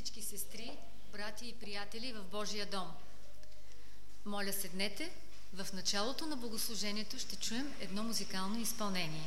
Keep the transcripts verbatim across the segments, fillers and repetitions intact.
всички сестри, брати и приятели в Божия дом. Моля, седнете. В началото на богослужението ще чуем едно музикално изпълнение.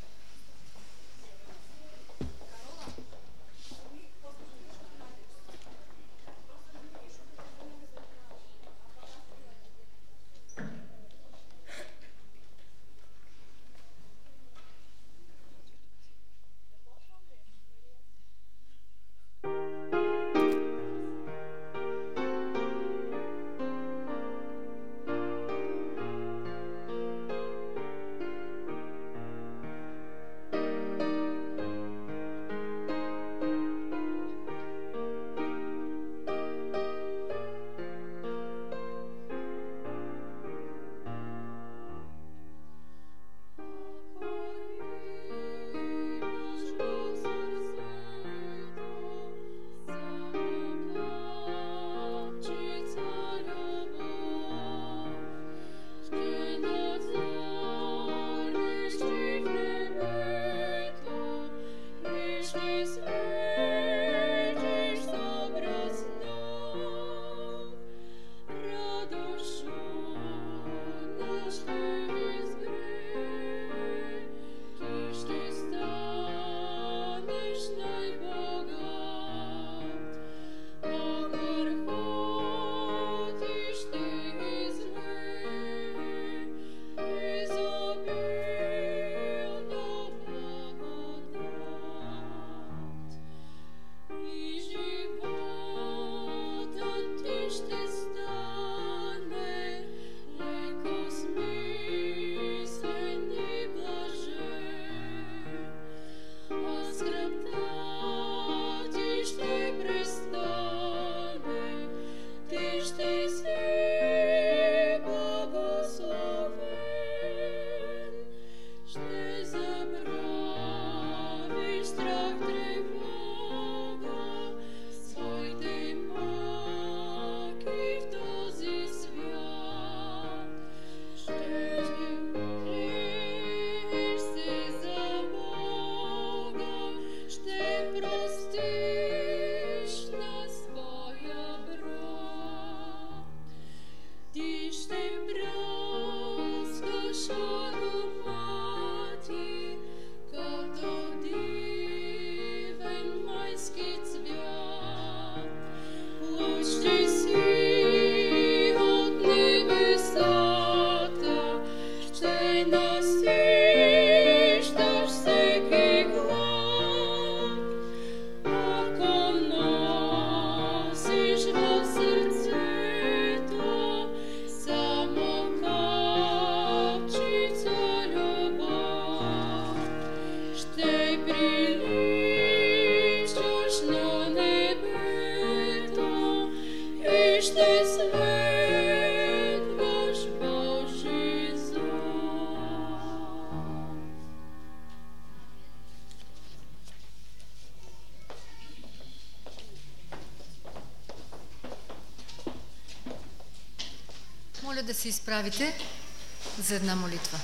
Моля да се изправите за една молитва.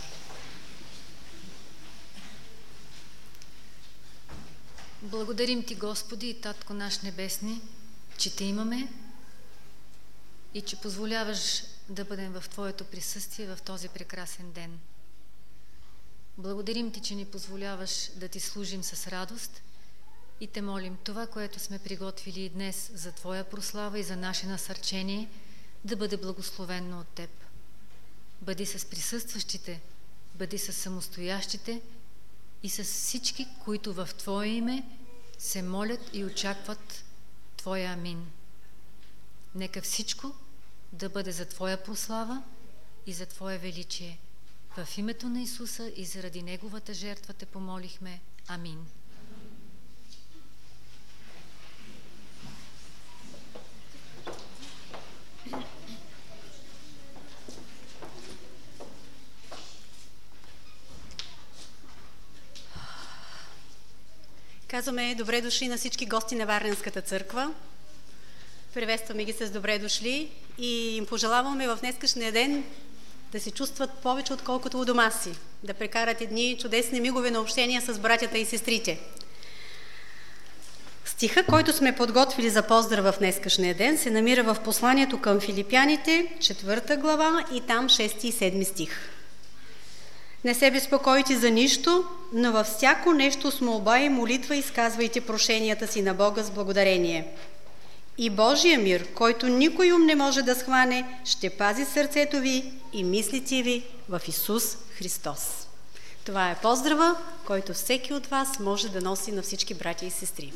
Благодарим Ти, Господи и Татко наш Небесни, че Те имаме и че позволяваш да бъдем в Твоето присъствие в този прекрасен ден. Благодарим Ти, че ни позволяваш да Ти служим с радост и Те молим това, което сме приготвили днес за Твоя прослава и за наше насърчение, да бъде благословенно от Теб. Бъди с присъстващите, бъди с самостоящите и с всички, които в Твое име се молят и очакват Твоя амин. Нека всичко да бъде за Твоя прослава и за Твое величие. В името на Исуса и заради Неговата жертва Те помолихме. Амин. Казваме добре дошли на всички гости на Варненската църква. Приветстваме ги с добре дошли и им пожелаваме в днескашния ден да се чувстват повече отколкото у дома си, да прекарат едни чудесни мигове на общение с братята и сестрите. Стиха, който сме подготвили за поздрава в днескашния ден, се намира в посланието към Филипяните, четвърта глава и там шести и седми стих. Не се безпокойте за нищо, но във всяко нещо с молба и молитва изказвайте прошенията си на Бога с благодарение. И Божия мир, който никой ум не може да схване, ще пази сърцето ви и мислите ви в Исус Христос. Това е поздрава, който всеки от вас може да носи на всички братя и сестри.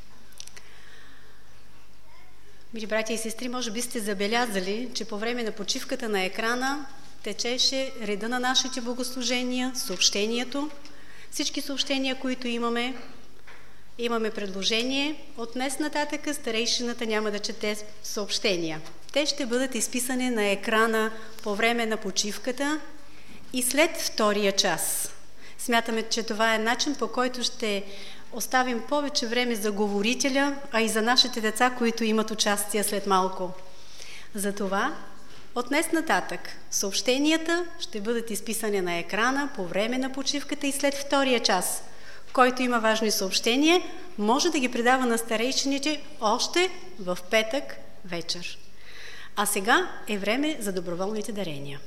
Мили братя и сестри, може би сте забелязали, че по време на почивката на екрана течеше реда на нашите богослужения, съобщението. Всички съобщения, които имаме, имаме предложение. От днес нататък старейшината няма да чете съобщения. Те ще бъдат изписани на екрана по време на почивката и след втория час. Смятаме, че това е начин, по който ще оставим повече време за говорителя, а и за нашите деца, които имат участие след малко. Затова от днес нататък съобщенията ще бъдат изписани на екрана по време на почивката и след втория час. Който има важни съобщения, може да ги предава на старейшините още в петък вечер. А сега е време за доброволните дарения.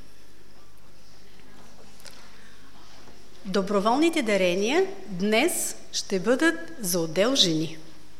Доброволните дарения днес ще бъдат за отдел жени.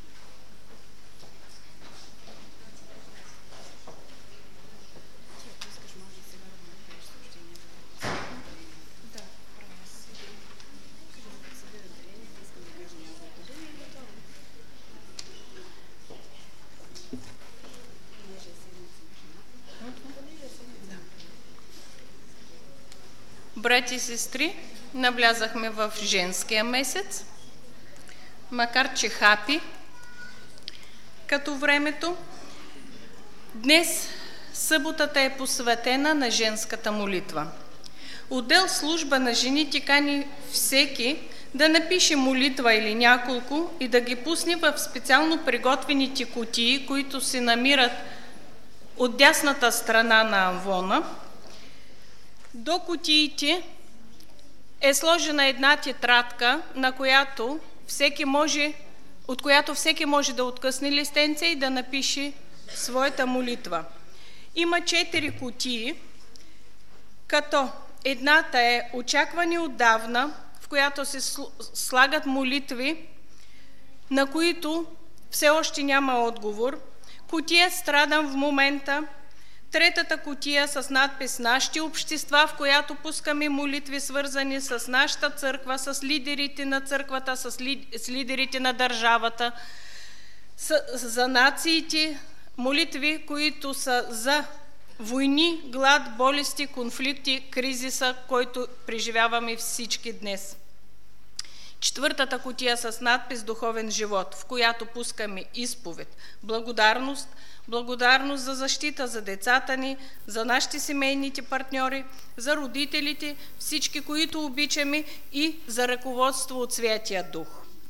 Брати и сестри, навлязахме в женския месец, макар че хапи като времето. Днес съботата е посветена на женската молитва. Отдел служба на жените кани всеки да напише молитва или няколко и да ги пусне в специално приготвените кутии, които се намират от дясната страна на амвона. До кутиите е сложена една тетрадка, на която всеки може, от която всеки може да откъсне листенце и да напише своята молитва. Има четири кутии, като едната е очакване отдавна, в която се слагат молитви, на които все още няма отговор. Кутия страдам в момента. Третата кутия с надпис "Нашите общества", в която пускаме молитви, свързани с нашата църква, с лидерите на църквата, с, ли, с лидерите на държавата, с, за нациите, молитви, които са за войни, глад, болести, конфликти, кризиса, който преживяваме всички днес. Четвъртата кутия с надпис "Духовен живот", в която пускаме изповед, благодарност, благодарност за защита за децата ни, за нашите семейните партньори, за родителите, всички, които обичаме, и за ръководство от Святия Дух.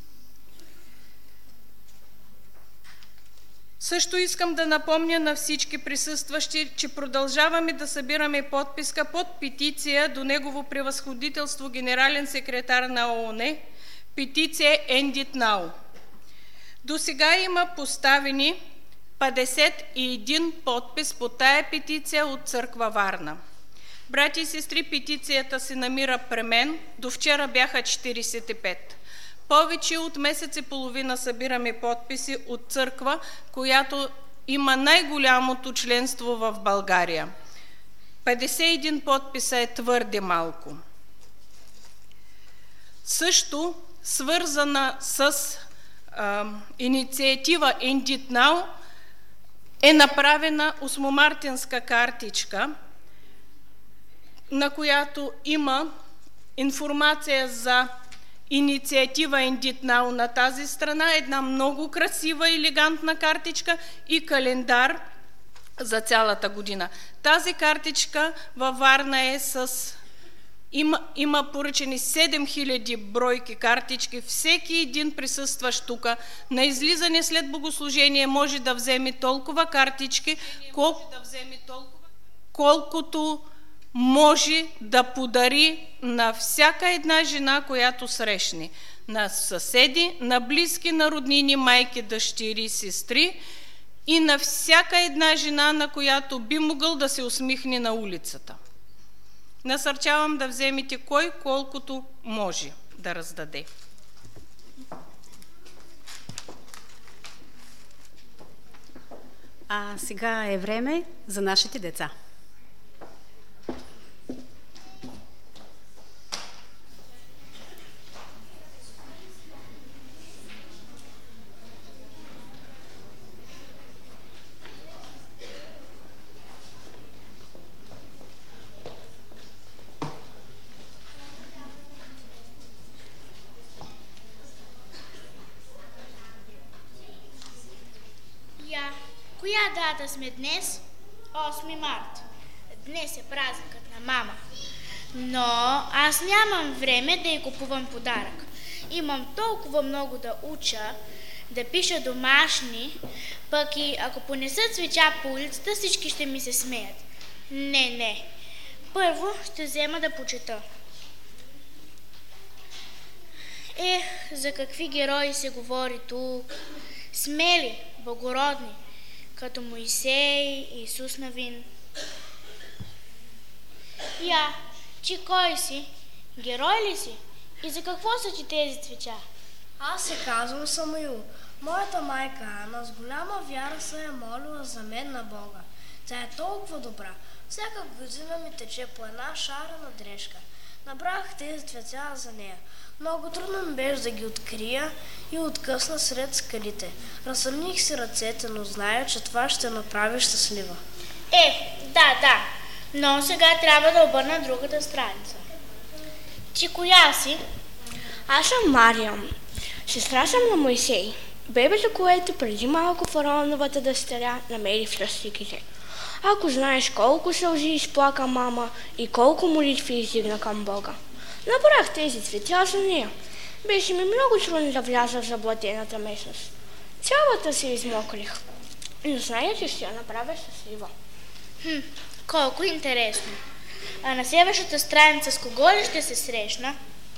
Също искам да напомня на всички присъстващи, че продължаваме да събираме подписка под петиция до Негово превъзходителство генерален секретар на ООН, петиция End It Now. До сега има поставени петдесет и един подпис по тая петиция от църква Варна. Брати и сестри, петицията се намира при мен. До вчера бяха четиридесет и пет. Повече от месец и половина събираме подписи от църква, която има най-голямото членство в България. петдесет и един подписа е твърде малко. Също свързана с а, инициатива End It Now е направена осмомартинска картичка, на която има информация за инициатива End It Now на тази страна, една много красива и елегантна картичка и календар за цялата година. Тази картичка във Варна е с... Има, има поръчени седем хиляди бройки картички. Всеки един присъстващ тук на излизане след богослужение може да вземе толкова картички, кол... да вземе толкова... колкото може да подари на всяка една жена, която срещне. На съседи, на близки, на роднини, майки, дъщери, сестри и на всяка една жена, на която би могъл да се усмихне на улицата. Насърчавам да вземете кой колкото може да раздаде. А сега е време за нашите деца. Коя дата сме днес? осми март. Днес е празникът на мама. Но аз нямам време да й купувам подарък. Имам толкова много да уча, да пиша домашни, пък и ако понеса цветя по улицата, всички ще ми се смеят. Не, не. Първо ще взема да почета. Ех, за какви герои се говори тук? Смели, благородни, като Моисей, Исус Навин. Я, ти кой си? Герой ли си? И за какво са ти тези цветя? Аз се казвам Самуил. Моята майка Ана с голяма вяра се е молила за мен на Бога. Тя е толкова добра. Всяка година ми тече по една шарена дрежка. Набрах тези цветя за нея. Много трудно ми беше да ги открия и откъсна сред скалите. Разсъмних си ръцете, но зная, че това ще направи щастлива. Е, да, да. Но сега трябва да обърна другата страница. Ти коя си? Аз съм Мариам. Сестра съм на Моисей. Бебето, което преди малко фараоновата дъщеря намери в тръстиките. Ако знаеш колко сълзи изплака мама и колко молитви издигна към Бога. Набрах тези цветя за нея. Беше ми много трудно да вляза в заблатената местност. Цялата се измокрих. Но зная, че ще я направя щастлива. Хм, колко интересно. А на следващата страница с кого ли ще се срещна?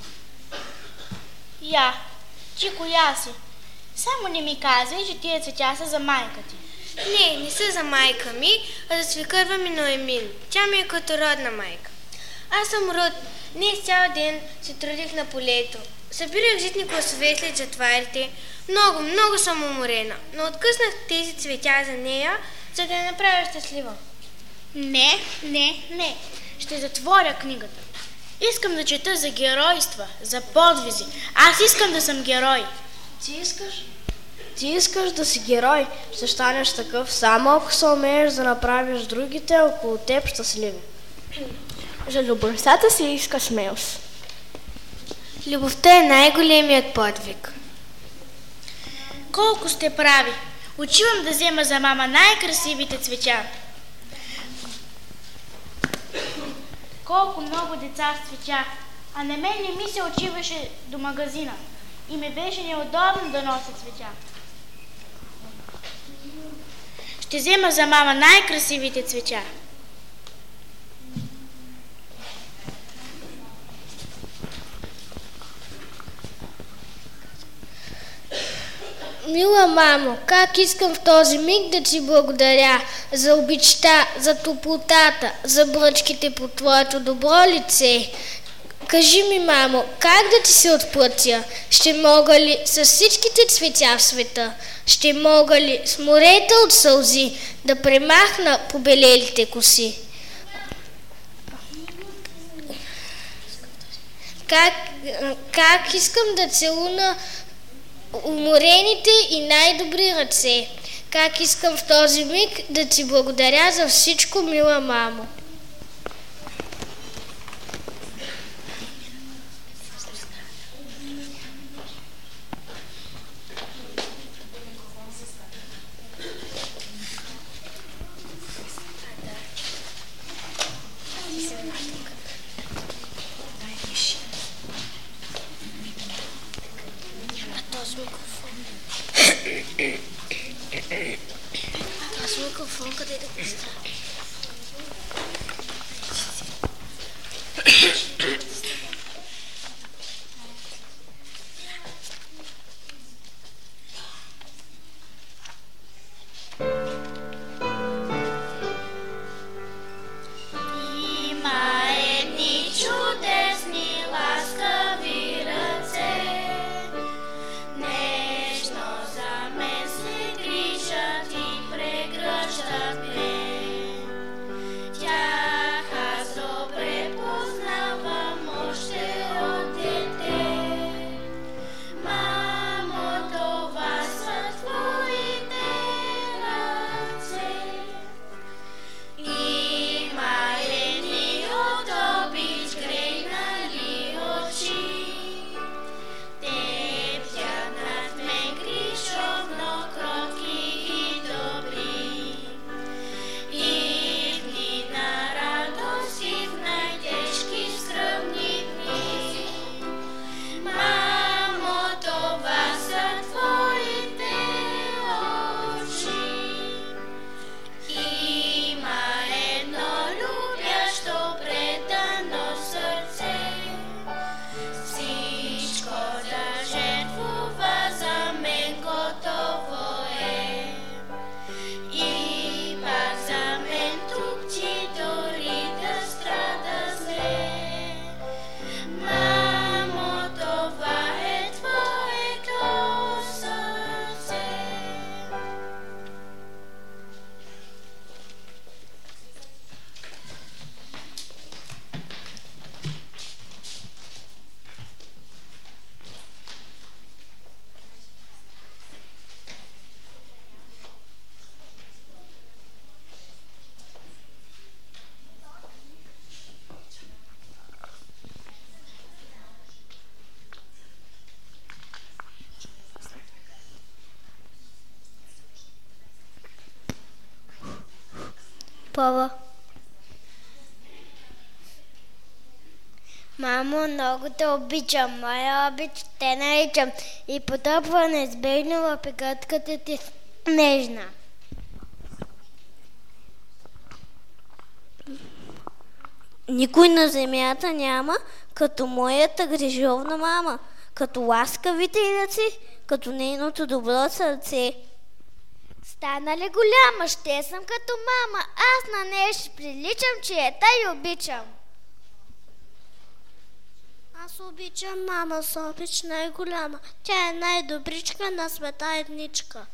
Я, ти коя си? Само не ми казвай, че тия цветя са за майка ти. Не, не са за майка ми, а за свекърва ми Ноемин. Тя ми е като родна майка. Аз съм Род. Днес цял ден се трудих на полето. Събирах житни класове след жатварите. Много, много съм уморена, но откъснах тези цветя за нея, за да я направя щастлива. Не, не, не. Ще затворя книгата. Искам да чета за геройства, за подвизи. Аз искам да съм герой. Ти искаш? Ти искаш да си герой. Ще станеш такъв, само ако се умееш да направиш другите около теб щастливи. За любовта се иска смелост. Любовта е най-големият подвиг. Колко сте прави. Отивам да взема за мама най-красивите цветя. Колко много деца с цветя. А на мен не ми се отиваше до магазина. И ми беше неудобно да нося цветя. Ще взема за мама най-красивите цветя. Мила мамо, как искам в този миг да ти благодаря за обичта, за топлотата, за бръчките по твоето добро лице. Кажи ми, мамо, как да ти се отплатя? Ще мога ли с всичките цветя в света? Ще мога ли с морета от сълзи да премахна побелелите коси? Как, как искам да целуна уморените и най-добри ръце. Как искам в този миг да ти благодаря за всичко, мила мамо. Аз микрофон къде да го ставя? Пола. Мамо, много те обичам. Моя обич те наричам. И потопва неизбежно в прегръдката ти нежна. Никой на земята няма като моята грижовна мама, като ласкавите й ръце, като нейното добро сърце. Стана ли голяма, ще съм като мама, аз на нея ще приличам, че я тъй обичам. Аз обичам мама с обич най-голяма, тя е най-добричка на света едничка.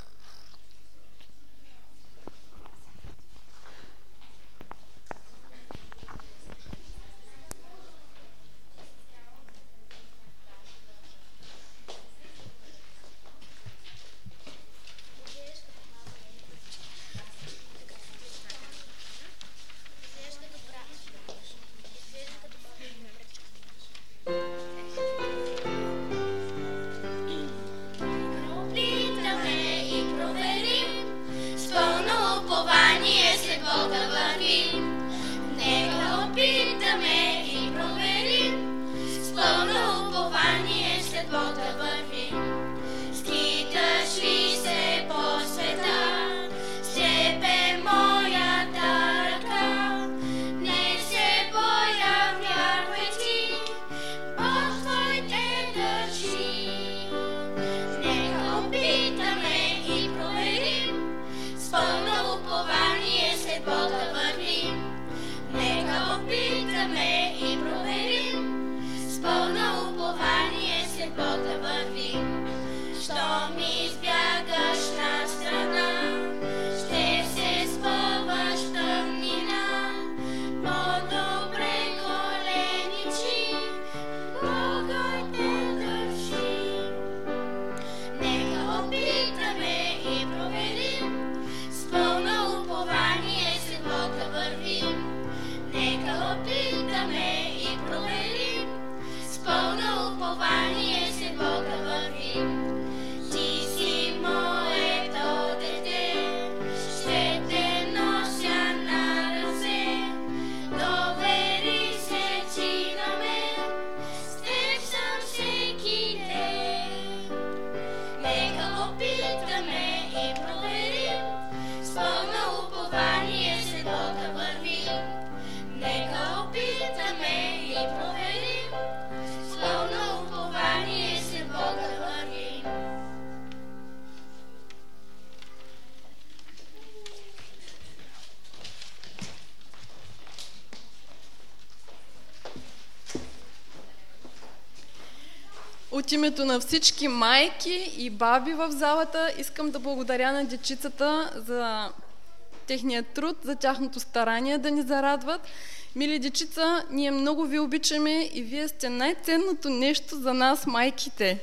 От името на всички майки и баби в залата искам да благодаря на дечицата за техния труд, за тяхното старание да ни зарадват. Мили дечица, ние много ви обичаме и вие сте най-ценното нещо за нас, майките.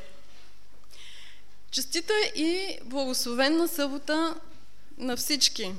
Честита и благословенна събота на всички.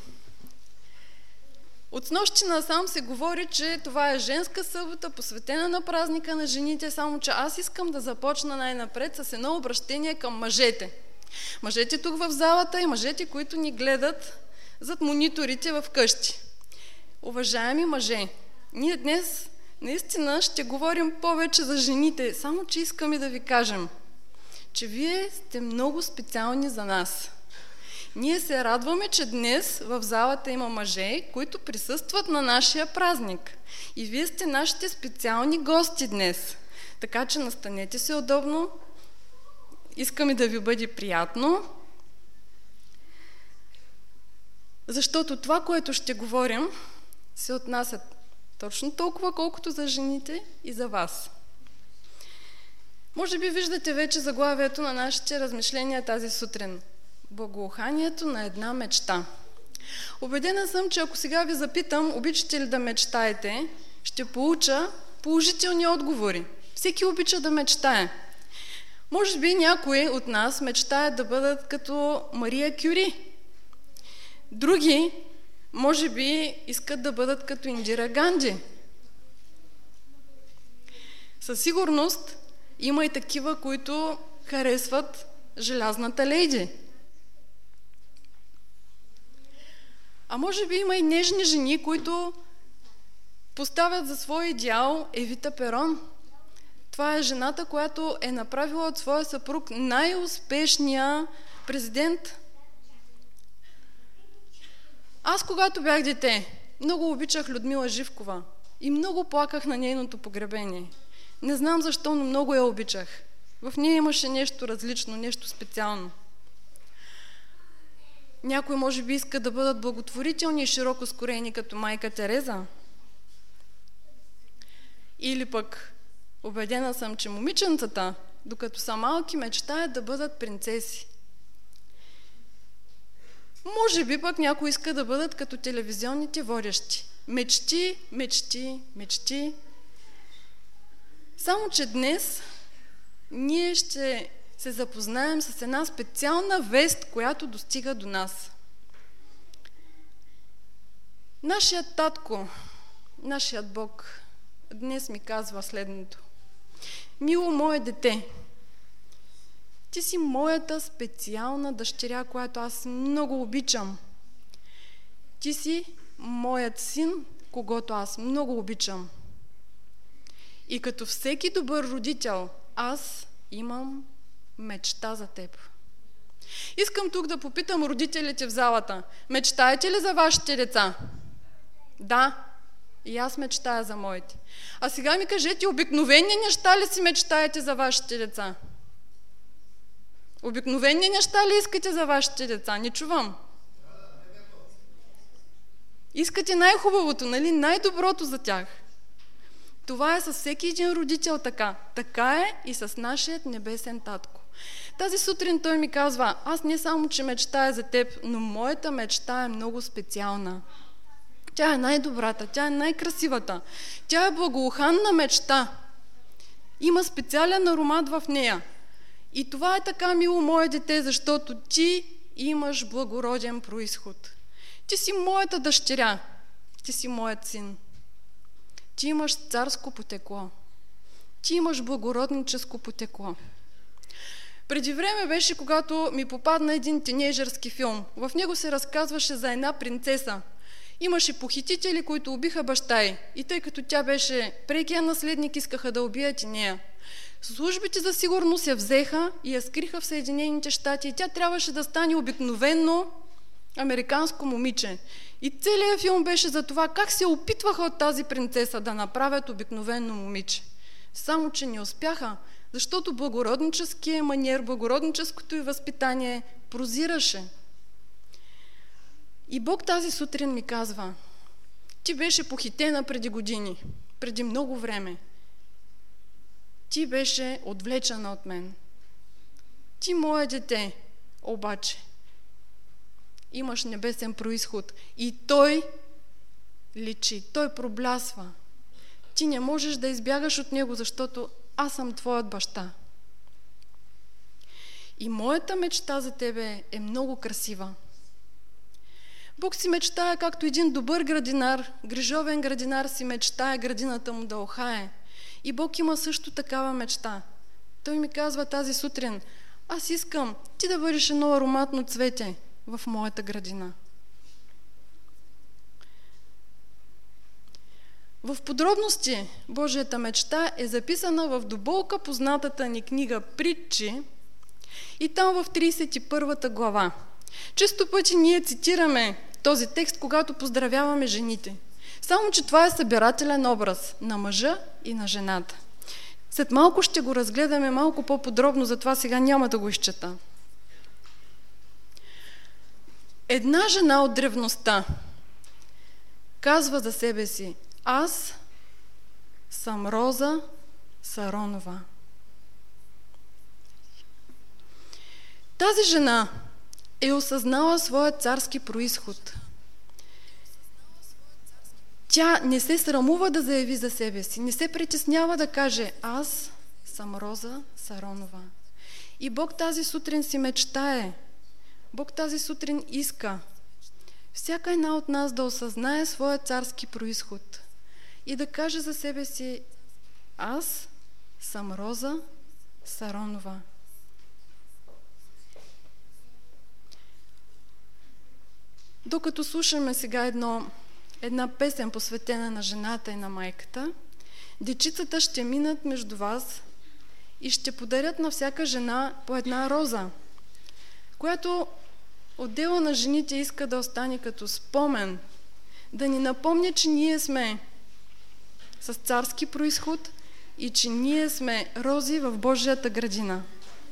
От снощи насам се говори, че това е женска събота, посветена на празника на жените, само че аз искам да започна най-напред с едно обращение към мъжете. Мъжете тук в залата и мъжете, които ни гледат зад мониторите в къщи. Уважаеми мъже, ние днес наистина ще говорим повече за жените, само че искаме да ви кажем, че вие сте много специални за нас. Ние се радваме, че днес в залата има мъже, които присъстват на нашия празник. И вие сте нашите специални гости днес. Така че настанете се удобно. Искаме да ви бъде приятно. Защото това, което ще говорим, се отнася точно толкова, колкото за жените и за вас. Може би виждате вече заглавието на нашите размишления тази сутрин. Благоуханието на една мечта. Убедена съм, че ако сега ви запитам, обичате ли да мечтаете, ще получа положителни отговори. Всеки обича да мечтае. Може би някои от нас мечтаят да бъдат като Мария Кюри. Други, може би, искат да бъдат като Индира Ганди. Със сигурност има и такива, които харесват Желязната леди. А може би има и нежни жени, които поставят за свой идеал Евита Перон. Това е жената, която е направила от своя съпруг най-успешния президент. Аз, когато бях дете, много обичах Людмила Живкова и много плаках на нейното погребение. Не знам защо, но много я обичах. В нея имаше нещо различно, нещо специално. Някой може би иска да бъдат благотворителни и широко скорени като майка Тереза. Или пък убедена съм, че момиченцата, докато са малки, мечтаят да бъдат принцеси. Може би пък някой иска да бъдат като телевизионните водещи. Мечти, мечти, мечти. Само че днес ние ще се запознаем с една специална вест, която достига до нас. Нашият татко, нашият Бог, днес ми казва следното. Мило мое дете, ти си моята специална дъщеря, която аз много обичам. Ти си моят син, когото аз много обичам. И като всеки добър родител, аз имам мечта за теб. Искам тук да попитам родителите в залата. Мечтаете ли за вашите деца? Да, и аз мечтая за моите. А сега ми кажете, обикновени неща ли си мечтаете за вашите деца? Обикновени неща ли искате за вашите деца? Не чувам. Искате най-хубавото, нали? Най-доброто за тях. Това е със всеки един родител така. Така е и с нашият небесен татко. Тази сутрин той ми казва, аз не само, че мечтая за теб, но моята мечта е много специална. Тя е най-добрата, тя е най-красивата. Тя е благоуханна мечта. Има специален аромат в нея. И това е така, мило мое дете, защото ти имаш благороден произход. Ти си моята дъщеря, ти си моят син. Ти имаш царско потекло. Ти имаш благородническо потекло. Преди време беше, когато ми попадна един тинейджърски филм. В него се разказваше за една принцеса. Имаше похитители, които убиха баща й. И тъй като тя беше прекия наследник, искаха да убият и нея. Службите за сигурност я взеха и я скриха в Съединените щати. И тя трябваше да стане обикновено американско момиче. И целият филм беше за това как се опитваха от тази принцеса да направят обикновено момиче. Само че не успяха, защото благородническия маниер, благородническото й възпитание прозираше. И Бог тази сутрин ми казва, ти беше похитена преди години, преди много време. Ти беше отвлечена от мен. Ти, мое дете, обаче, имаш небесен произход и той личи, той проблясва. Ти не можеш да избягаш от него, защото аз съм твоят баща. И моята мечта за тебе е много красива. Бог си мечтае, както един добър градинар, грижовен градинар си мечтае градината му да охае. И Бог има също такава мечта. Той ми казва тази сутрин, аз искам ти да бъдеш едно ароматно цвете в моята градина. В подробности Божията мечта е записана в до болка познатата ни книга Притчи и там в тридесет и първата глава. Често пъти ние цитираме този текст, когато поздравяваме жените. Само че това е събирателен образ на мъжа и на жената. След малко ще го разгледаме малко по-подробно, затова сега няма да го изчета. Една жена от древността казва за себе си, аз съм Роза Саронова. Тази жена е осъзнала своя царски произход. Тя не се срамува да заяви за себе си, не се притеснява да каже, аз съм Роза Саронова. И Бог тази сутрин си мечтае. Бог тази сутрин иска всяка една от нас да осъзнае своя царски произход и да каже за себе си, аз съм Роза Саронова. Докато слушаме сега едно, една песен, посветена на жената и на майката, дечицата ще минат между вас и ще подарят на всяка жена по една роза, която отдела на жените иска да остане като спомен, да ни напомня, че ние сме с царски произход и че ние сме рози в Божията градина.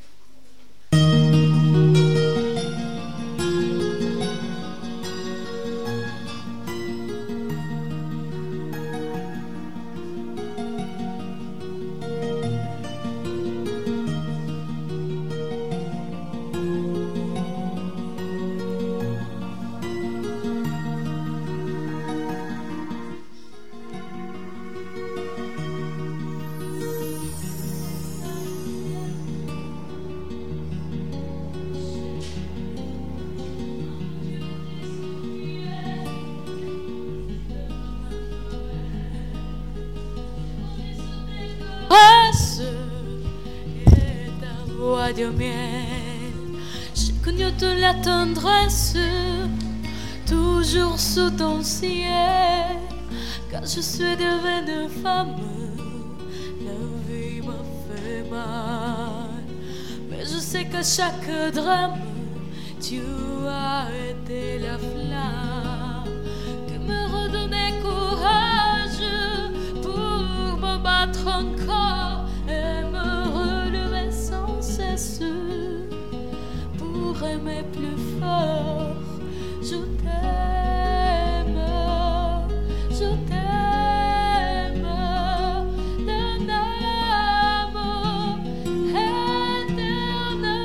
De miel, j'ai connu de la tendresse, toujours sous ton ciel. Quand je suis devenue femme, la vie m'a fait mal. Mais je sais qu'à chaque drame, tu as été la flamme qui me redonnait courage pour me battre encore et me relever sans cesse pour aimer plus fort. Je t'aime, je t'aime d'un amour éternel.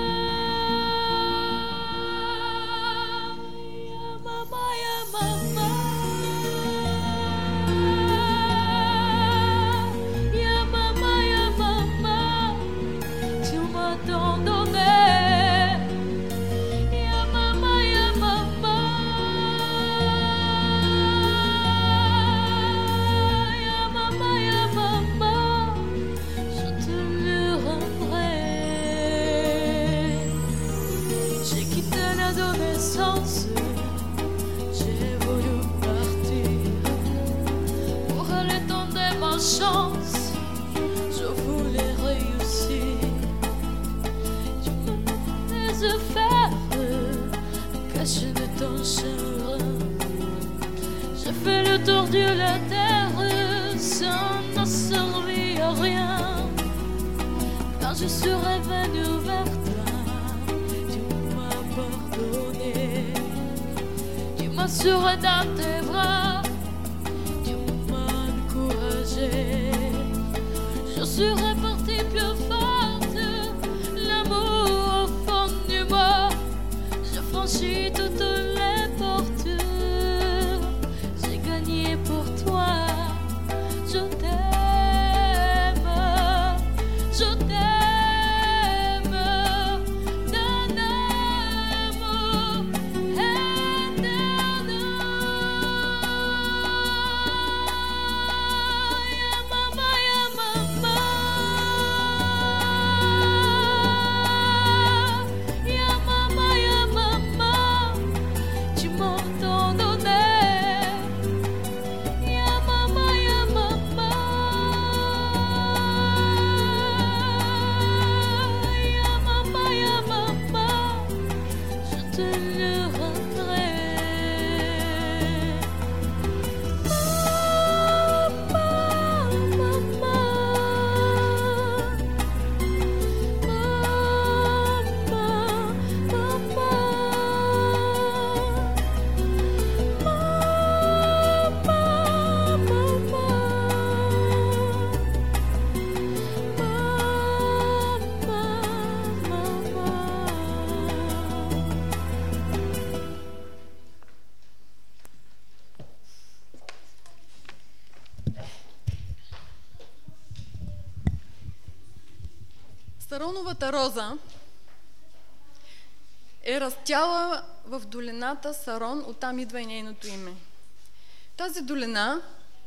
Ya mama, ya mama, ya mama, ya mama, tu m'as tant donné. Ya mama, ya mama, ya mama, ya mama, je te le rendrai. J'ai quitté l'adolescence, j'ai voulu partir pour aller tenter ma chance. Je voulais réussir. Tu me laisses faire, caché de ton chagrin. J'ai fait le tour de la terre, ça n'a servi à rien. Quand je suis revenue vers toi, tu m'as pardonné. Tu m'as serré dans tes bras, tu m'as encouragé. Je suis repartie plus forte, l'amour au fond du moi. Je franchis toutes les portes, j'ai gagné pour toi. Je t'aime, je t'aime d'un amour éternel. Ya mama, ya mama, ya mama, ya mama, tu m'as tant donné. Ya mama, ya mama, ya mama, ya mama, je te le rendrai. Mama, mama, Сароновата роза е растяла в долината Сарон, оттам идва и нейното име. Тази долина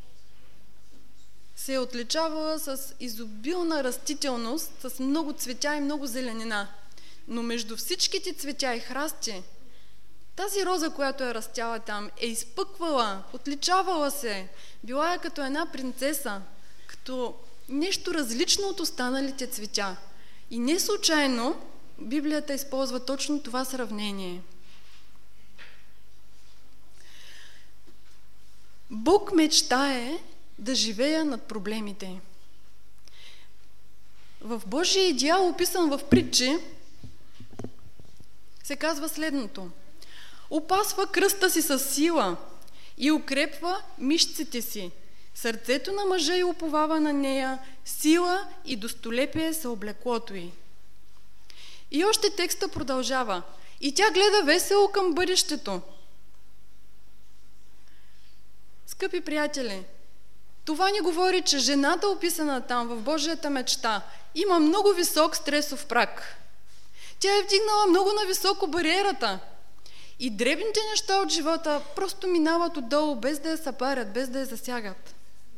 се е отличавала с изобилна растителност, с много цветя и много зеленина. Но между всичките цветя и храсти Тази роза, която е растяла там, е изпъквала, отличавала се, била е като една принцеса, като нещо различно от останалите цветя. И не случайно Библията използва точно това сравнение. Бог мечтае да живея над проблемите. В Божия идеал, описан в притчи, се казва следното: опасва кръста си с сила и укрепва мишците си. Сърцето на мъжа и уповава на нея, сила и достолепие са облеклото й. И още текста продължава: и тя гледа весело към бъдещето. Скъпи приятели, това ни говори, че жената, описана там в Божията мечта, има много висок стресов праг. Тя е вдигнала много нависоко бариерата. И дребните неща от живота просто минават отдолу, без да я събарят, без да я засягат.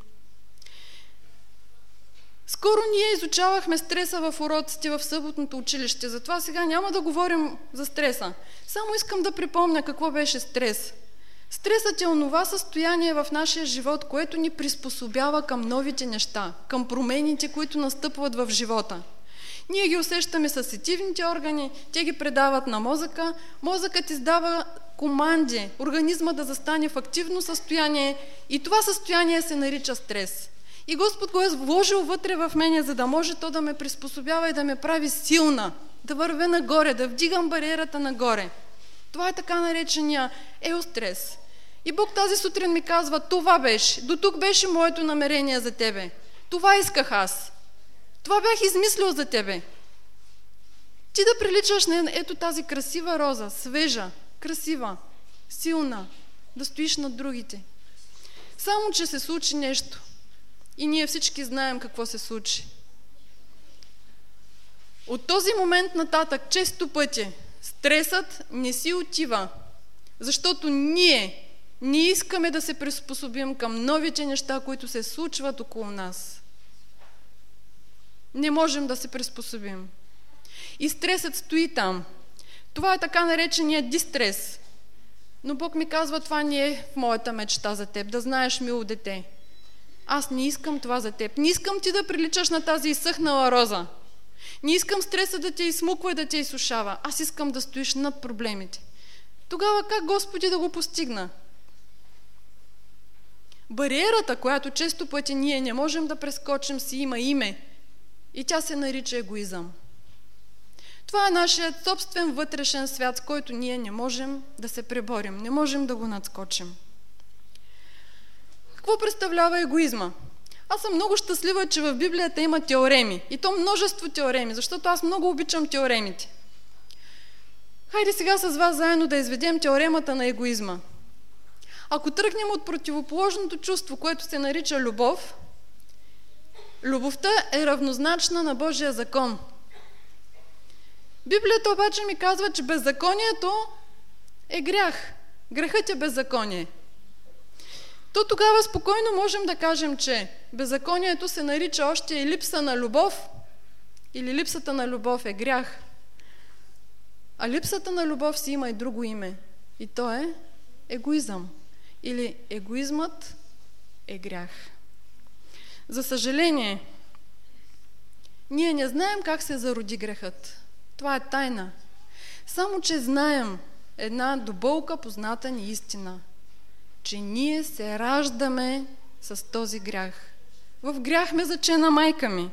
Скоро ние изучавахме стреса в уроците в съботното училище, затова сега няма да говорим за стреса. Само искам да припомня какво беше стрес. Стресът е онова състояние в нашия живот, което ни приспособява към новите неща, към промените, които настъпват в живота. Ние ги усещаме с сетивните органи, те ги предават на мозъка, мозъкът издава команди, организма да застане в активно състояние и това състояние се нарича стрес. И Господ го е вложил вътре в мене, за да може то да ме приспособява и да ме прави силна, да вървя нагоре, да вдигам бариерата нагоре. Това е така наречения еострес. И Бог тази сутрин ми казва: това беше, до тук беше моето намерение за тебе. Това исках аз. Това бях измислил за тебе. Ти да приличаш на ето тази красива роза, свежа, красива, силна, да стоиш над другите. Само че се случи нещо. И ние всички знаем какво се случи. От този момент нататък често пъти стресът не си отива, защото ние не искаме да се приспособим към новите неща, които се случват около нас. Не можем да се приспособим. И стресът стои там. Това е така наречения дистрес. Но Бог ми казва: това не е в моята мечта за теб, да знаеш, мило дете. Аз не искам това за теб. Не искам ти да приличаш на тази изсъхнала роза. Не искам стреса да те изсмуква и да те изсушава. Аз искам да стоиш над проблемите. Тогава как, Господи, да го постигна? Бариерата, която често пъти ние не можем да прескочим, си има име. И тя се нарича егоизъм. Това е нашият собствен вътрешен свят, с който ние не можем да се преборим, не можем да го надскочим. Какво представлява егоизма? Аз съм много щастлива, че в Библията има теореми. И то множество теореми, защото аз много обичам теоремите. Хайде сега с вас заедно да изведем теоремата на егоизма. Ако тръгнем от противоположното чувство, което се нарича любов, любовта е равнозначна на Божия закон. Библията обаче ми казва, че беззаконието е грях. Грехът е беззаконие. То тогава спокойно можем да кажем, че беззаконието се нарича още и липса на любов, или липсата на любов е грях. А липсата на любов си има и друго име. И то е егоизъм. Или егоизмът е грях. За съжаление, ние не знаем как се зароди грехът. Това е тайна. Само че знаем една до болка позната ни истина, че ние се раждаме с този грях. В грях ме зачена майка ми.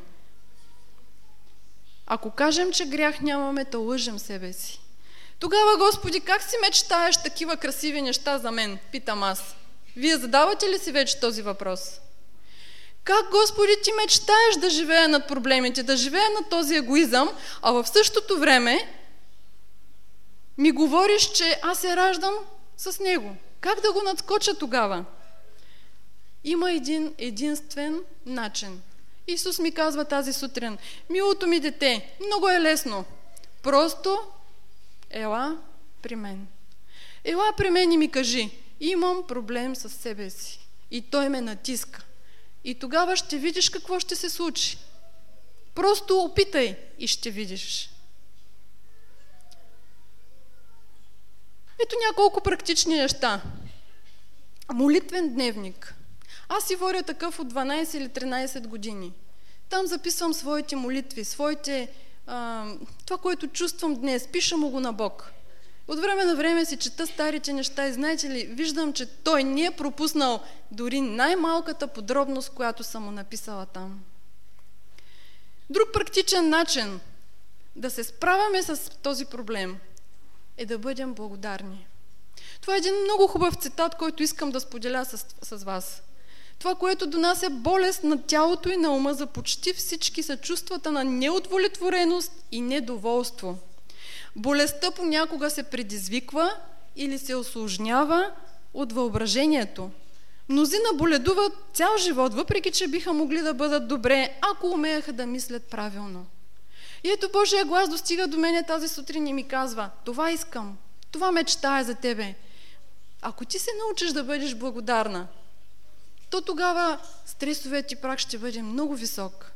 Ако кажем, че грях нямаме, то лъжем себе си. Тогава, Господи, как си мечтаеш такива красиви неща за мен? Питам аз. Вие задавате ли си вече този въпрос? Как, Господи, ти мечтаеш да живея над проблемите, да живея над този егоизъм, а в същото време ми говориш, че аз се раждам с него? Как да го надскоча тогава? Има един единствен начин. Исус ми казва тази сутрин: милото ми дете, много е лесно. Просто ела при мен. Ела при мен и ми кажи: имам проблем с себе си. И той ме натиска. И тогава ще видиш какво ще се случи. Просто опитай и ще видиш. Ето няколко практични неща. Молитвен дневник. Аз си водя такъв от дванайсет или тринайсет години. Там записвам своите молитви, своите, а, това, което чувствам днес, пиша му го на Бог. От време на време си чета старите неща и знаете ли, виждам, че той не е пропуснал дори най-малката подробност, която съм му написала там. Друг практичен начин да се справяме с този проблем е да бъдем благодарни. Това е един много хубав цитат, който искам да споделя с, с вас. Това, което донася болест на тялото и на ума за почти всички, са чувствата на неудовлетвореност и недоволство. Болестта понякога се предизвиква или се усложнява от въображението. Мнозина боледуват цял живот, въпреки че биха могли да бъдат добре, ако умееха да мислят правилно. И ето Божия глас достига до мене тази сутрин и ми казва: това искам, това мечтая за тебе. Ако ти се научиш да бъдеш благодарна, то тогава стресовият ти праг ще бъде много висок.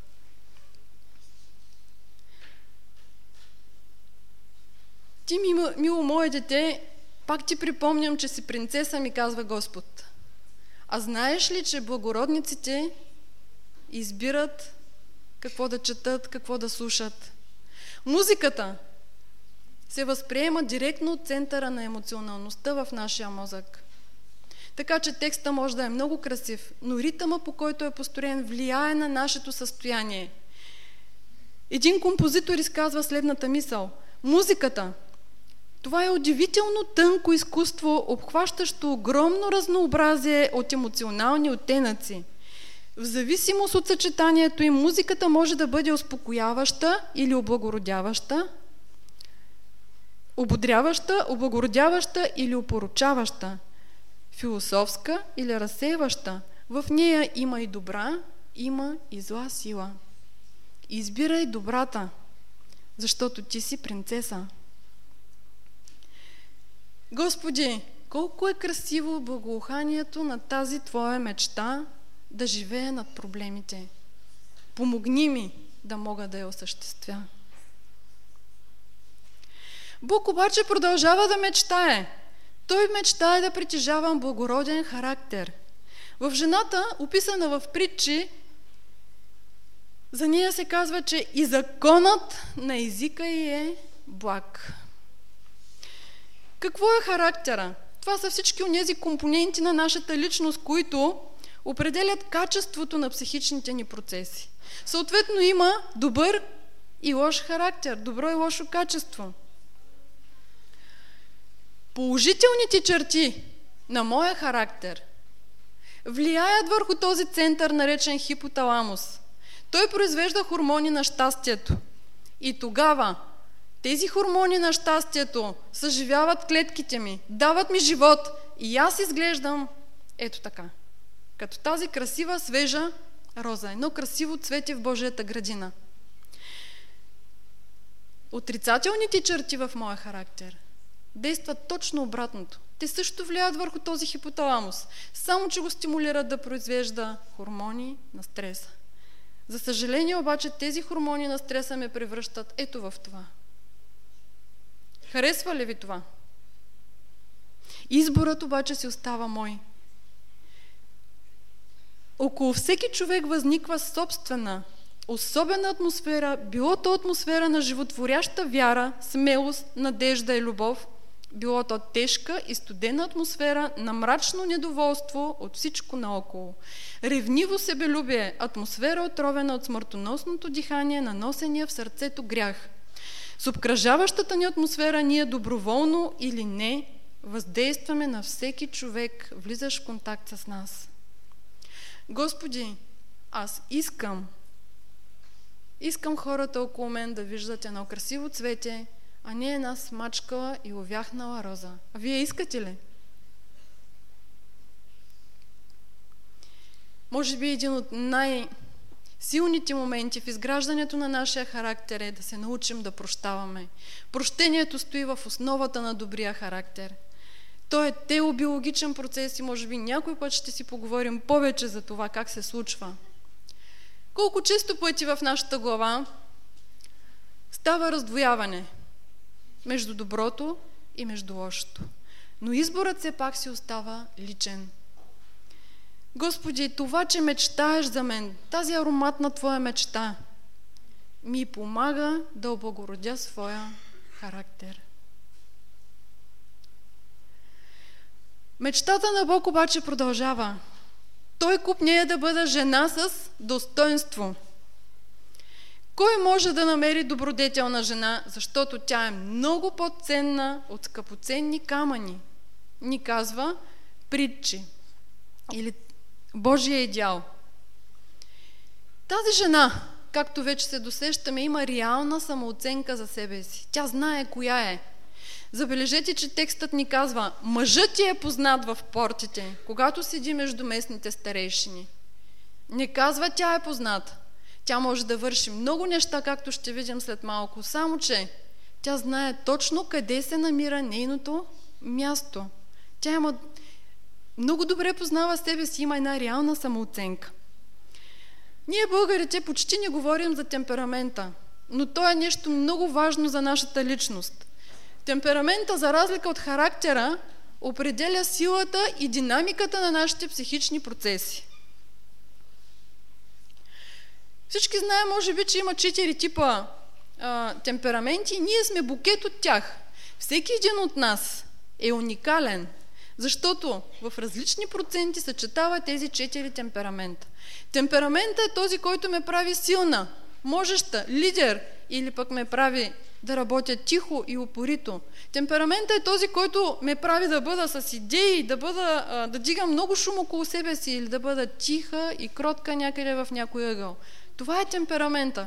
Ти, мило, мило мое дете, пак ти припомням, че си принцеса, ми казва Господ. А знаеш ли, че благородниците избират какво да четат, какво да слушат? Музиката се възприема директно от центъра на емоционалността в нашия мозък. Така че текста може да е много красив, но ритъма, по който е построен, влияе на нашето състояние. Един композитор изказва следната мисъл: музиката, това е удивително тънко изкуство, обхващащо огромно разнообразие от емоционални оттенъци. В зависимост от съчетанието им, музиката може да бъде успокояваща или облагородяваща, ободряваща, облагородяваща или опоручаваща, философска или разсейваща. В нея има и добра, има и зла сила. Избирай добрата, защото ти си принцеса. Господи, колко е красиво благоуханието на тази Твоя мечта да живее над проблемите. Помогни ми да мога да я осъществя. Бог обаче продължава да мечтае. Той мечтае да притежавам благороден характер. В жената, описана в притчи, за нея се казва, че и законът на езика ѝ е благ. Какво е характера? Това са всички онези компоненти на нашата личност, които определят качеството на психичните ни процеси. Съответно има добър и лош характер, добро и лошо качество. Положителните черти на моя характер влияят върху този център, наречен хипоталамус. Той произвежда хормони на щастието. И тогава тези хормони на щастието съживяват клетките ми, дават ми живот и аз изглеждам ето така. Като тази красива, свежа роза. Едно красиво цвете в Божията градина. Отрицателните черти в моя характер действат точно обратното. Те също влияят върху този хипоталамус, само че го стимулират да произвежда хормони на стреса. За съжаление обаче тези хормони на стреса ме превръщат ето в това. Харесва ли ви това? Изборът обаче си остава мой. Около всеки човек възниква собствена, особена атмосфера, било то атмосфера на животворяща вяра, смелост, надежда и любов, било то тежка и студена атмосфера на мрачно недоволство от всичко наоколо. Ревниво себелюбие, атмосфера отровена от смъртоносното дихание на носения в сърцето грях. С обкръжаващата ни атмосфера ние доброволно или не въздействаме на всеки човек, влизаш в контакт с нас. Господи, аз искам, искам хората около мен да виждат едно красиво цвете, а не една смачкала и увяхнала роза. А вие искате ли? Може би един от най-силните моменти в изграждането на нашия характер е да се научим да прощаваме. Прощението стои в основата на добрия характер. Той е теобиологичен процес и може би някой път ще си поговорим повече за това как се случва. Колко често пъти в нашата глава става раздвояване между доброто и между лошото. но изборът все пак си остава личен. Господи, това, че мечтаеш за мен, тази ароматна Твоя мечта, ми помага да облагородя своя характер. Мечтата на Бог обаче продължава. Той купне е да бъда жена с достоинство. Кой може да намери добродетелна жена, защото тя е много по-ценна от скъпоценни камъни? Ни казва притчи или Божия идеал. Тази жена, както вече се досещаме, има реална самооценка за себе си. Тя знае коя е. Забележете, че текстът ни казва: мъжът ти е познат в портите, когато седи между местните старейшини. Не казва тя е позната. Тя може да върши много неща, както ще видим след малко, само че тя знае точно къде се намира нейното място. Тя има много добре познава себе си, има една реална самооценка. Ние, българите, почти не говорим за темперамента, но то е нещо много важно за нашата личност. Темперамента, за разлика от характера, определя силата и динамиката на нашите психични процеси. Всички знаем, може би, че има четири типа а, темпераменти и ние сме букет от тях. Всеки един от нас е уникален, защото в различни проценти съчетава тези четири темперамента. Темпераментът е този, който ме прави силна, можеща, лидер, или пък ме прави да работя тихо и упорито. Темпераментът е този, който ме прави да бъда с идеи, да, бъда, да дигам много шум около себе си, или да бъда тиха и кротка някъде в някой ъгъл. Това е темперамента.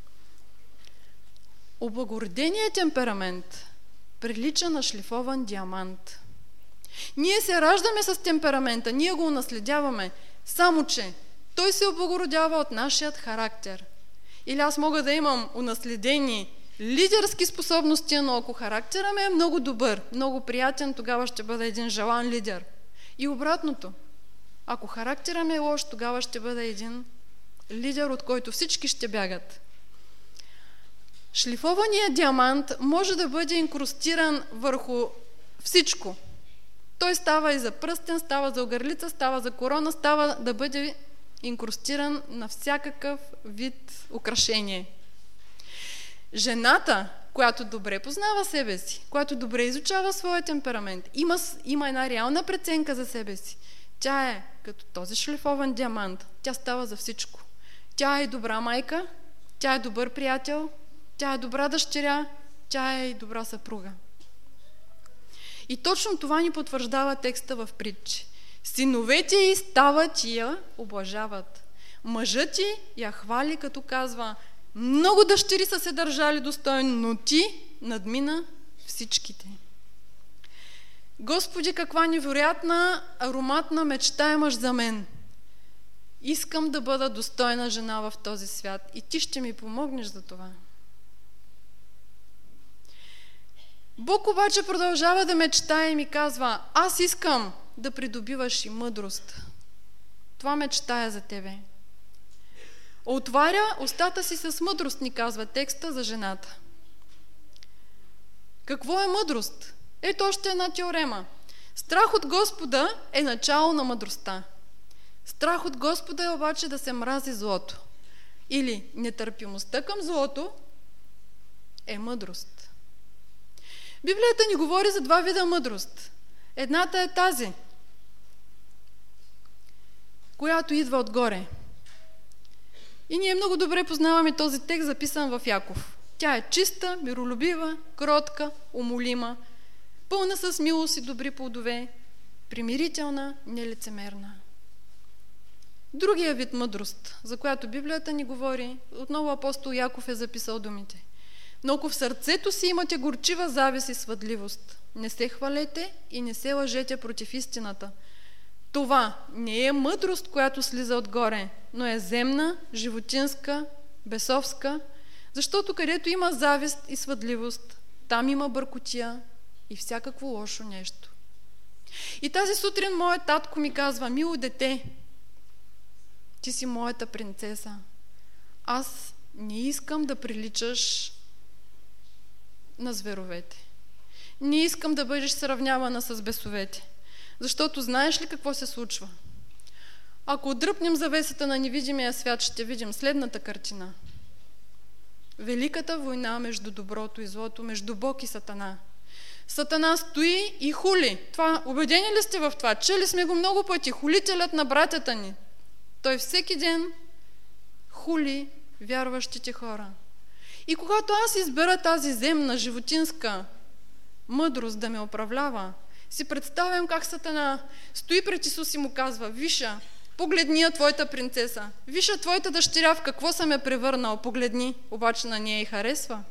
Облагороденият темперамент прилича на шлифован диамант. Ние се раждаме с темперамента, ние го унаследяваме, само че той се облагородява от нашият характер. Или аз мога да имам унаследени лидерски способности, но ако характера ми е много добър, много приятен, тогава ще бъда един желан лидер. И обратното. Ако характера ми е лош, тогава ще бъда един лидер, от който всички ще бягат. Шлифованият диамант може да бъде инкрустиран върху всичко. Той става и за пръстен, става за огърлица, става за корона, става да бъде инкрустиран на всякакъв вид украшение. Жената, която добре познава себе си, която добре изучава своя темперамент, има, има една реална преценка за себе си. Тя е като този шлифован диамант. Тя става за всичко. Тя е добра майка, тя е добър приятел, тя е добра дъщеря, тя е и добра съпруга. И точно това ни потвърждава текста в притчи. Синовете й стават и я облажават. Мъжът ти я хвали, като казва: много дъщери са се държали достойно, но ти надмина всичките. Господи, каква невероятна ароматна мечта имаш за мен. Искам да бъда достойна жена в този свят и ти ще ми помогнеш за това. Бог обаче продължава да мечтае и ми казва: аз искам да придобиваш и мъдрост. Това мечтая за тебе. Отваря устата си с мъдрост, ни казва текста за жената. Какво е мъдрост? Ето още една теорема. Страх от Господа е начало на мъдростта. Страх от Господа е обаче да се мрази злото. Или нетърпимостта към злото е мъдрост. Библията ни говори за два вида мъдрост. Едната е тази, която идва отгоре. И ние много добре познаваме този текст, записан в Яков. Тя е чиста, миролюбива, кротка, умолима, пълна с милост и добри плодове, примирителна, нелицемерна. Другия вид мъдрост, за която Библията ни говори, отново апостол Яков е записал думите: но ако в сърцето си имате горчива завист и свъдливост, не се хвалете и не се лъжете против истината. Това не е мъдрост, която слиза отгоре, но е земна, животинска, бесовска, защото където има завист и свъдливост, там има бъркотия и всякакво лошо нещо. И тази сутрин моят татко ми казва: мило дете, ти си моята принцеса. Аз не искам да приличаш на зверовете. Не искам да бъдеш сравнявана с бесовете. Защото знаеш ли какво се случва? Ако отдръпнем завесата на невидимия свят, ще видим следната картина. Великата война между доброто и злото, между Бог и Сатана. Сатана стои и хули. Това, убедени ли сте в това? Чели сме го много пъти. Хулителят на братята ни. Той всеки ден хули вярващите хора. И когато аз избера тази земна, животинска мъдрост да ме управлява, си представям как Сатана стои пред Исус и му казва: виша, погледни я твоята принцеса, виша твоята дъщеря в какво съм я превърнал, погледни, обаче на нея и харесва.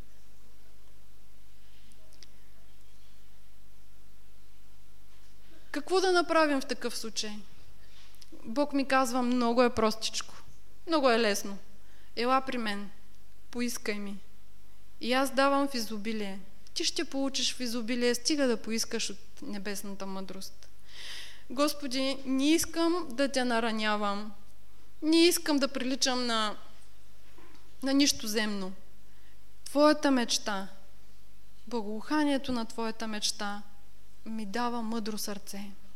Какво да направим в такъв случай? Бог ми казва: много е простичко, много е лесно. Ела при мен, поискай ми. И аз давам в изобилие. Ти ще получиш в изобилие, стига да поискаш от небесната мъдрост. Господи, не искам да те наранявам, не искам да приличам на, на нищо земно. Твоята мечта, благоуханието на Твоята мечта ми дава мъдро сърце.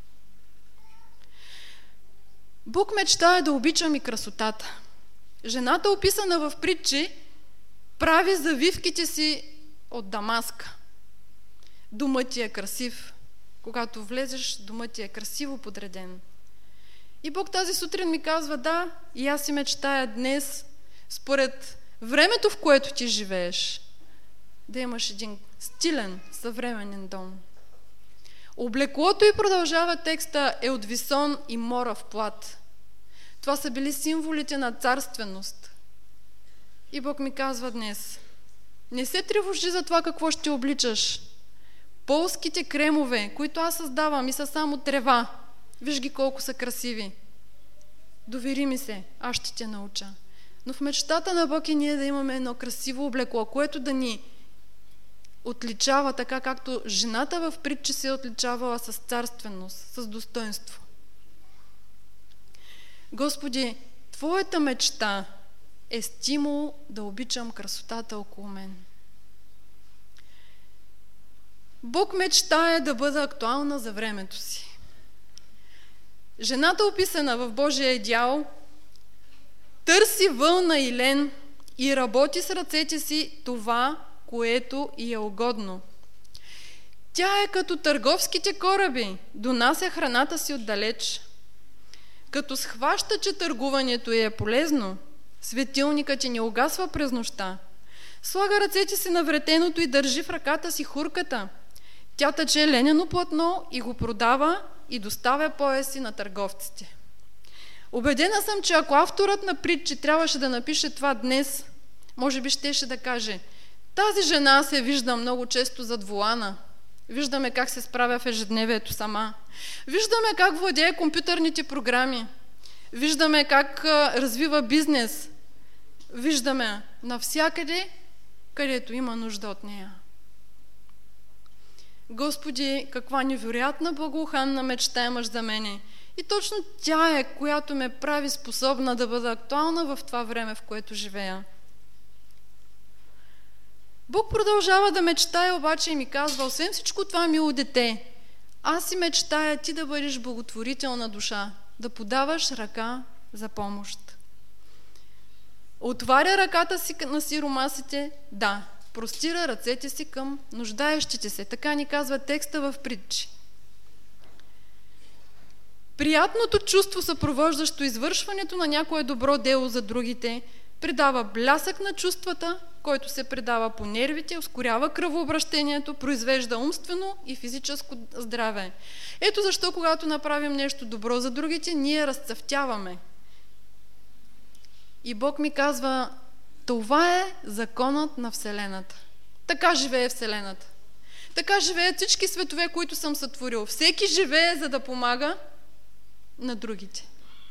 Бог мечтае да обичам и красотата. Жената, описана в притчи, прави завивките си от дамаска. Домът ти е красив. Когато влезеш, домът ти е красиво подреден. И Бог тази сутрин ми казва: да, и аз си мечтая днес, според времето, в което ти живееш, да имаш един стилен, съвременен дом. Облеклото, и продължава текста, е от висон и морав плат. Това са били символите на царственост. И Бог ми казва днес: не се тревожи за това какво ще обличаш. Полските кремове, които аз създавам, и са само трева. Виж ги колко са красиви. Довери ми се, аз ще те науча. Но в мечтата на Бог е ние да имаме едно красиво облекло, което да ни отличава, така както жената в притчи се е отличавала с царственост, с достоинство. Господи, Твоята мечта е стимул да обичам красотата около мен. Бог мечтае да бъда актуална за времето си. Жената, описана в Божия идеал, търси вълна и лен и работи с ръцете си това, което й е угодно. Тя е като търговските кораби, донася храната си отдалеч. Като схваща, че търгуването й е полезно, светилникът ти не угасва през нощта. Слага ръцете си на вретеното и държи в ръката си хурката. Тя тъче ленено платно и го продава и доставя пояси на търговците. Убедена съм, че ако авторът на притчи трябваше да напише това днес, може би щеше да каже: тази жена се вижда много често зад волана. Виждаме как се справя в ежедневието сама. Виждаме как владее компютърните програми. Виждаме как развива бизнес. Виждаме навсякъде, където има нужда от нея. Господи, каква невероятна благоуханна мечта имаш за мене. И точно тя е, която ме прави способна да бъда актуална в това време, в което живея. Бог продължава да мечтае обаче и ми казва: освен всичко това, мило дете, аз си мечтая ти да бъдеш благотворителна душа, да подаваш ръка за помощ. Отваря ръката си на сиромасите, да, простира ръцете си към нуждаещите се. Така ни казва текста в притчи. Приятното чувство, съпровождащо извършването на някое добро дело за другите, придава блясък на чувствата, който се предава по нервите, ускорява кръвообращението, произвежда умствено и физическо здраве. Ето защо, когато направим нещо добро за другите, ние разцъфтяваме. И Бог ми казва: това е законът на Вселената. Така живее Вселената. Така живеят всички светове, които съм сътворил. Всеки живее, за да помага на другите.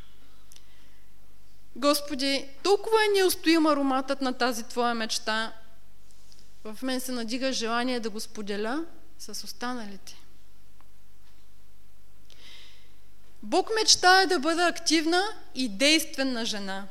Господи, толкова е неустоим ароматът на тази Твоя мечта. В мен се надига желание да го споделя с останалите. Бог мечтае да бъда активна и действена жена.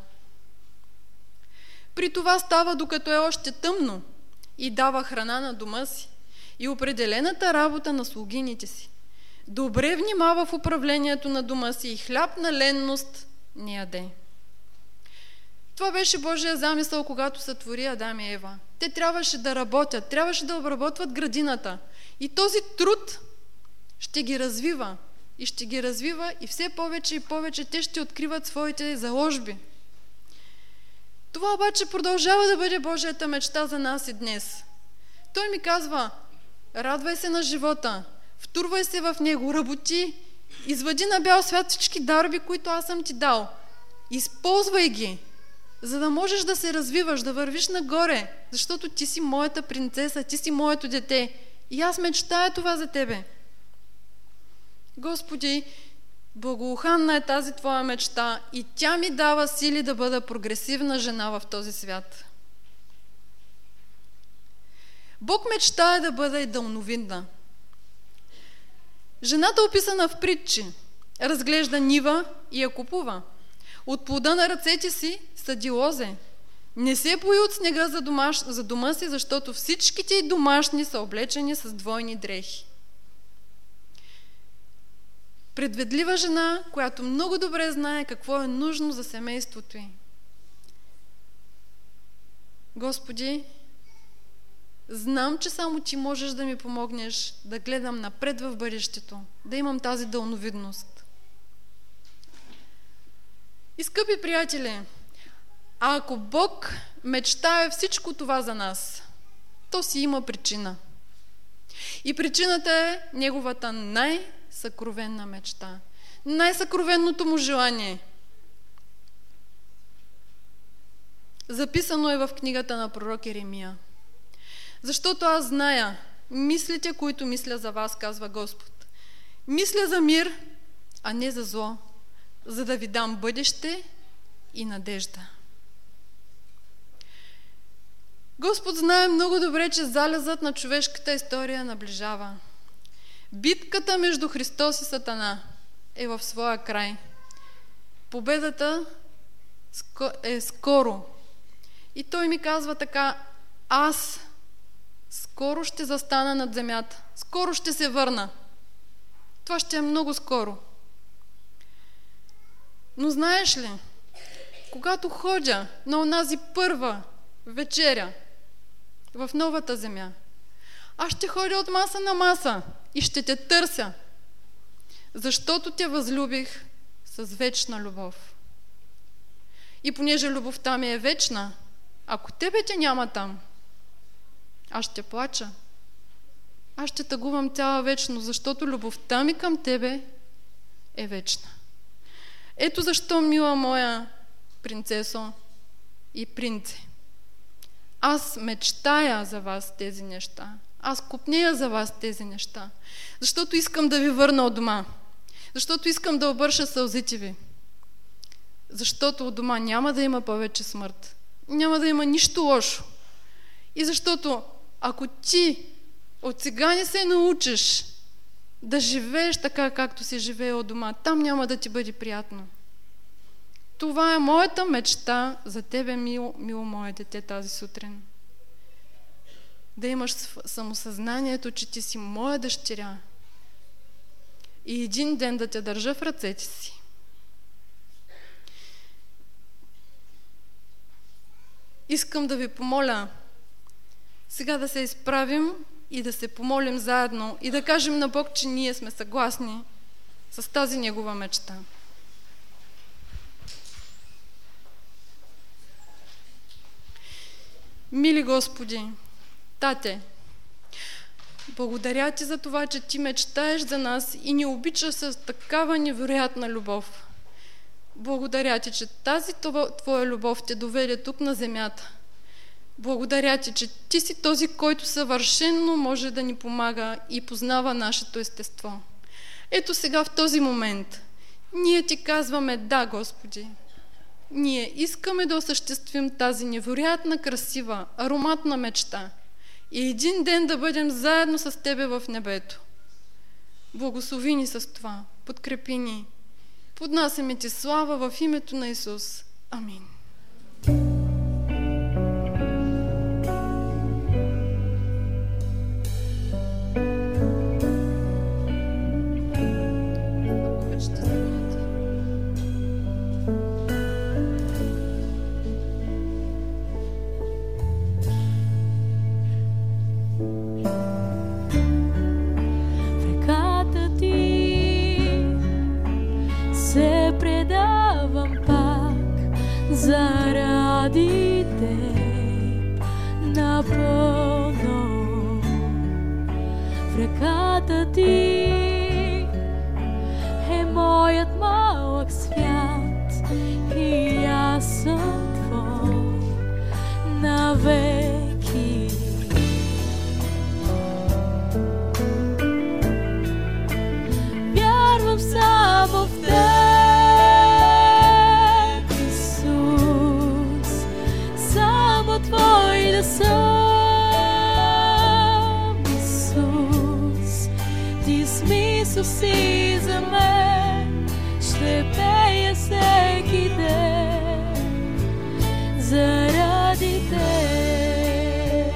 При това става, докато е още тъмно, и дава храна на дома си. и определената работа на слугините си. Добре внимава в управлението на дома си и хляб на ленност не яде. Това беше Божия замисъл, когато сътвори Адам и Ева. Те трябваше да работят, трябваше да обработват градината. И този труд ще ги развива. И ще ги развива и все повече и повече те ще откриват своите заложби. Това обаче продължава да бъде Божията мечта за нас и днес. Той ми казва: радвай се на живота, втурвай се в него, работи, извади на бял свят всички дарби, които аз съм ти дал. Използвай ги, за да можеш да се развиваш, да вървиш нагоре, защото ти си моята принцеса, ти си моето дете. И аз мечтая това за тебе. Господи, благоуханна е тази Твоя мечта и тя ми дава сили да бъда прогресивна жена в този свят. Бог мечтае да бъда и дълновидна. Жената, описана в притчи, разглежда нива и я купува. От плода на ръцете си съди лозе. Не се бои от снега за, домаш, за дома си, защото всичките й домашни са облечени с двойни дрехи. Предвидлива жена, която много добре знае какво е нужно за семейството й. Господи, знам, че само Ти можеш да ми помогнеш да гледам напред в бъдещето, да имам тази дълновидност. И, скъпи приятели, а ако Бог мечтае всичко това за нас, то си има причина. И причината е Неговата най-съкровенна мечта, най-съкровенното му желание. Записано е в книгата на пророк Еремия. Защото аз зная мислите, които мисля за вас, казва Господ. Мисля за мир, а не за зло, за да ви дам бъдеще и надежда. Господ знае много добре, че залезът на човешката история наближава. Битката между Христос и Сатана е в своя край. Победата е скоро. И той ми казва така: аз скоро ще застана над земята. Скоро ще се върна. Това ще е много скоро. Но знаеш ли, когато ходя на онази първа вечеря в новата земя, аз ще ходя от маса на маса и ще те търся, защото те възлюбих с вечна любов. И понеже любовта ми е вечна, ако тебе те няма там, аз ще плача. Аз ще тъгувам цяла вечност, защото любовта ми към тебе е вечна. Ето защо, мила моя принцесо и принце, аз мечтая за вас тези неща. Аз копнея за вас тези неща. Защото искам да ви върна от дома. Защото искам да обърша сълзите ви. Защото от дома няма да има повече смърт. Няма да има нищо лошо. И защото ако ти от сега не се научиш да живееш така, както си живеел дома, там няма да ти бъде приятно. Това е моята мечта за тебе, мило, мило мое дете, тази сутрин. Да имаш самосъзнанието, че ти си моя дъщеря и един ден да те държа в ръцете си. Искам да ви помоля сега да се изправим и да се помолим заедно и да кажем на Бог, че ние сме съгласни с тази Негова мечта. Мили Господи, Тате, благодаря Ти за това, че Ти мечтаеш за нас и ни обичаш с такава невероятна любов. Благодаря Ти, че тази Твоя любов те доведе тук на земята. Благодаря Ти, че Ти си този, който съвършено може да ни помага и познава нашето естество. Ето сега в този момент ние Ти казваме: да, Господи, ние искаме да осъществим тази невероятна, красива, ароматна мечта и един ден да бъдем заедно с Тебе в небето. Благослови ни с това, подкрепи ни. Поднасяме Ти слава в името на Исус. Амин. смисъл си за мен, ще пея всеки ден заради теб.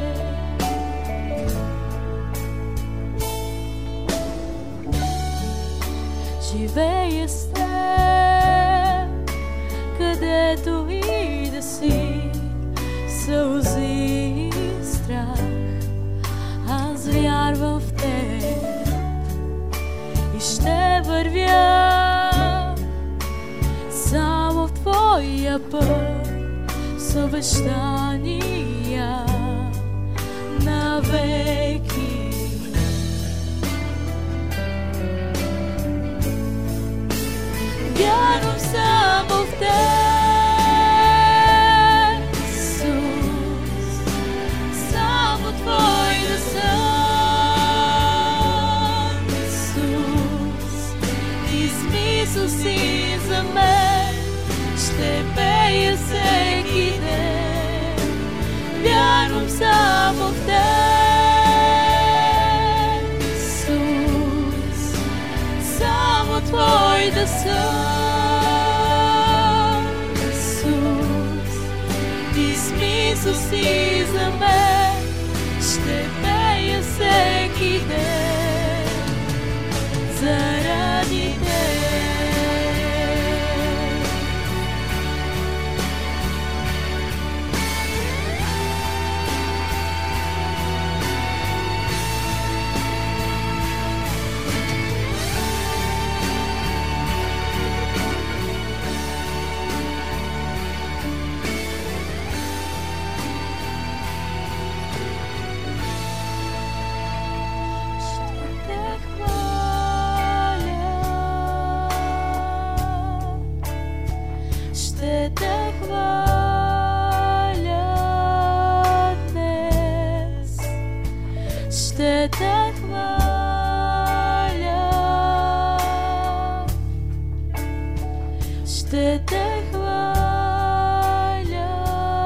Живея с теб, където и да си, сълзи и страх, аз вярвам в теб и ще вървя само в твоя път с обещания навеки. Вярвам само в теб, Исус, само твой да съм, Исус, ти смисъл си за мен, ще пея всеки ден. Вярвам само в теб, Исус, само твой да съм, Исус, ти смисъл си за мен, ще пея всеки ден заради теб. Ще те хваля днес, ще те хваля, ще те хваля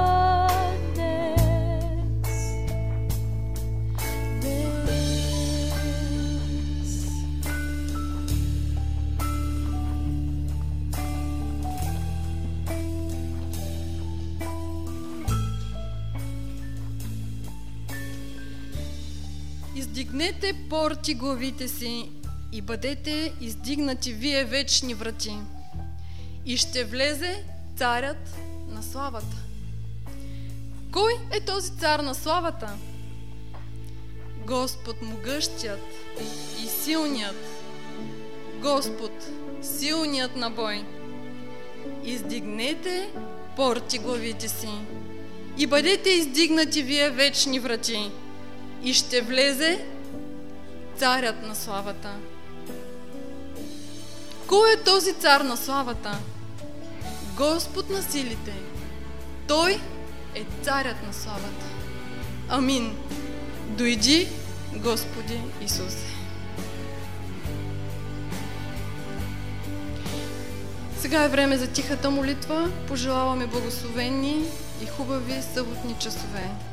днес, днес. Издигнете порти главите си и бъдете издигнати вие вечни врати, и ще влезе царят на славата. Кой е този цар на славата? Господ могъщият и силният, Господ силният на бой. Издигнете порти главите си и бъдете издигнати вие вечни врати, и ще влезе царят на славата. Кой е този цар на славата? Господ на силите. Той е царят на славата. Амин. Дойди, Господи Исусе. Сега е време за тихата молитва. Пожелаваме благословени и хубави съботни часове.